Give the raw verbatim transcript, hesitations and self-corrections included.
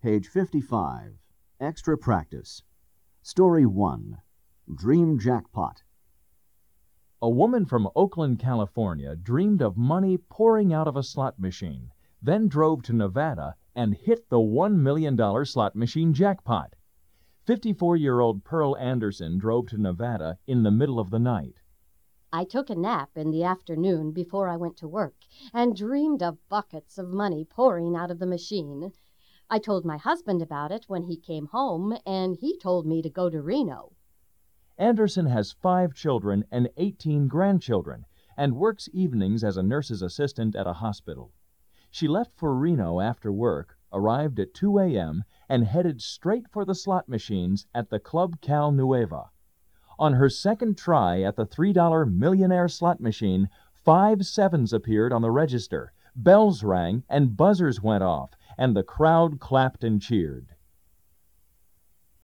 Page fifty-five. Extra practice. Story one. Dream Jackpot. A woman from Oakland, California, dreamed of money pouring out of a slot machine, then drove to Nevada and hit the one million dollar slot machine jackpot. fifty-four-year-old Pearl Anderson drove to Nevada in the middle of the night. I took a nap in the afternoon before I went to work and dreamed of buckets of money pouring out of the machine. I told my husband about it when he came home, and he told me to go to Reno. Anderson has five children and eighteen grandchildren and works evenings as a nurse's assistant at a hospital. She left for Reno after work, arrived at two a.m., and headed straight for the slot machines at the Club Cal Nueva. On her second try at the three dollar millionaire slot machine, five sevens appeared on the register, bells rang, and buzzers went off, and the crowd clapped and cheered.